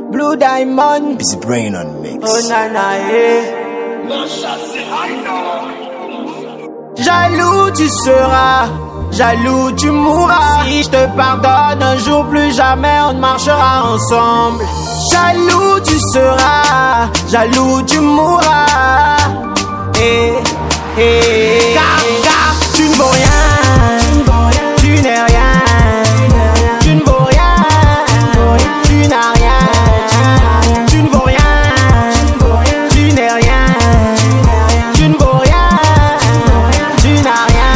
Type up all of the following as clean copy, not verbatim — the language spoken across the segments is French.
Blue Diamond, Busy brain on mix. oh nana, Jaloux tu seras, jaloux tu mourras. Si je te pardonne un jour, plus jamais on ne marchera ensemble. Jaloux tu seras, jaloux tu mourras. Car tu ne vaux rien, tu n'es rien. Tu ne vaux rien, tu n'as rien. Tu ne vaux rien, tu n'es rien. Tu ne vaux rien, tu n'as rien.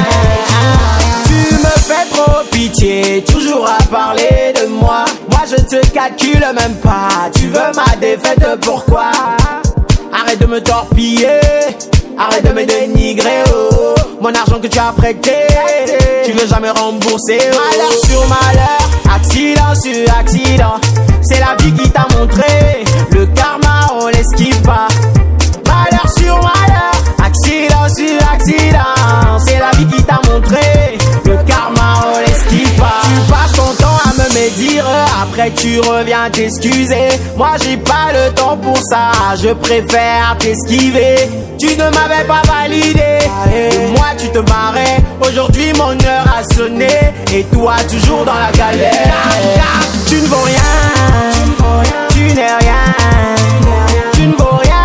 Tu me fais trop pitié, toujours à parler de moi. Moi je te calcule même pas. Tu veux ma défaite, pourquoi? Arrête de me torpiller, arrête de me dénigrer, oh. Mon argent que tu as prêté, tu veux jamais rembourser, oh. Malheur sur malheur, accident sur accident. C'est la vie qui t'a montré, le karma on l'esquive pas. Malheur sur malheur, accident sur accident. C'est la vie qui t'a montré, le karma on l'esquive pas. Tu passes ton temps à me médire, après tu reviens t'excuser. Moi j'ai pas le temps pour ça, je préfère t'esquiver. Tu ne m'avais pas validé, et moi tu te marrais. Aujourd'hui mon heure a sonné, et toi toujours dans la galère. Tu ne vaux rien, tu n'es rien. Tu ne vaux rien,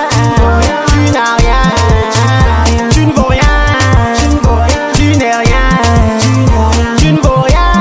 tu n'as rien. Tu ne vaux rien, tu n'es rien. Tu ne vaux rien,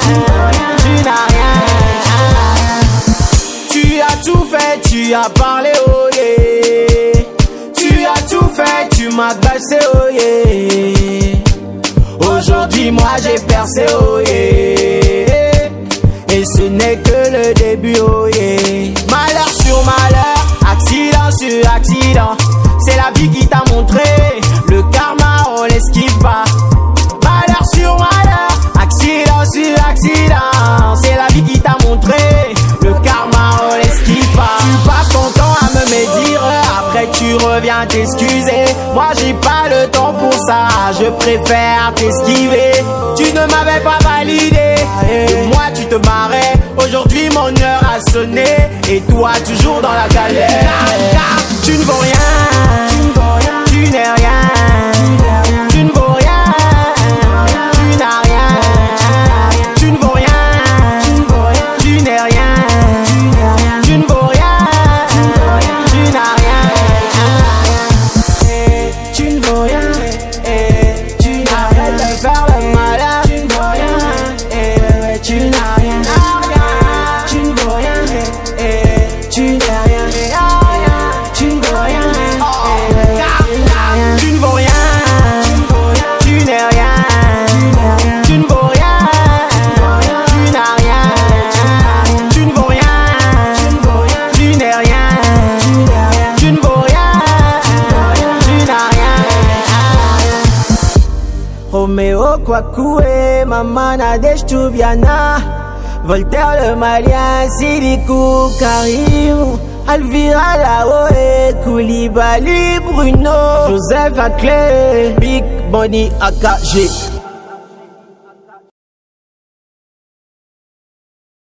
tu n'as rien. Tu as tout fait, tu as parlé, oh yeah. Tu as tout fait, tu m'as baissé, oh yeah. Aujourd'hui moi j'ai percé, oh yeah. Et ce n'est que le début, oh yeah. Malheur sur malheur, accident sur accident. C'est la vie qui t'a montré, le karma on l'esquive pas. Malheur sur malheur, accident sur accident. C'est la vie qui t'a montré, le karma on l'esquive pas. Tu passes ton temps à me médire, après tu reviens t'excuser. Moi j'ai pas le temps pour ça, je préfère t'esquiver. Tu ne m'avais pas validé, et moi tu te marrais. Aujourd'hui mon heure a sonné, et toi toujours dans la galère. Tu ne vaux rien, tu n'es rien. Tu ne vaux rien, tu n'as rien. Tu ne vaux rien, tu n'es rien. Tu ne vaux rien, tu n'as rien. Tu ne vaux rien, tu n'as rien. Arrête de faire le malin. Tu ne vaux rien, tu n'as rien. Tu ne vaux rien, tu n'es rien. Tu ne vaux rien, tu ne vaux rien, tu n'es rien. Tu ne vaux rien, tu n'as rien. Tu ne vaux rien, tu n'es rien. Tu ne vaux rien, tu n'as rien. Roméo Kwakoué, Maman Nadège Toubiana, Voltaire le Malien, Silikou Karim, Alvira Laoé, Koulibaly Bruno, Joseph Aclé, Big Bonnie AKG.